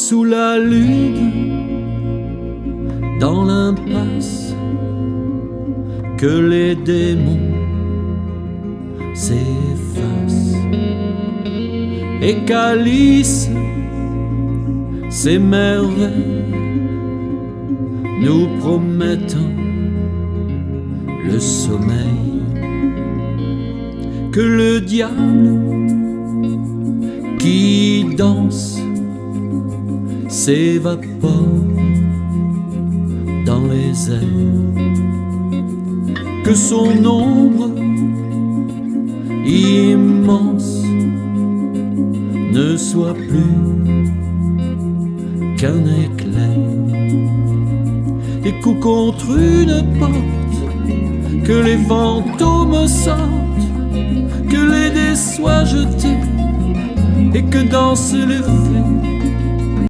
sous la lune, dans l'impasse, que les démons s'effacent et qu'Alice ses merveilles nous promettant le sommeil, que le diable qui danse s'évapore dans les airs, que son ombre immense ne soit plus qu'un éclair, des coups contre une porte, que les fantômes sortent, que les dés soient jetés et que dansent les fées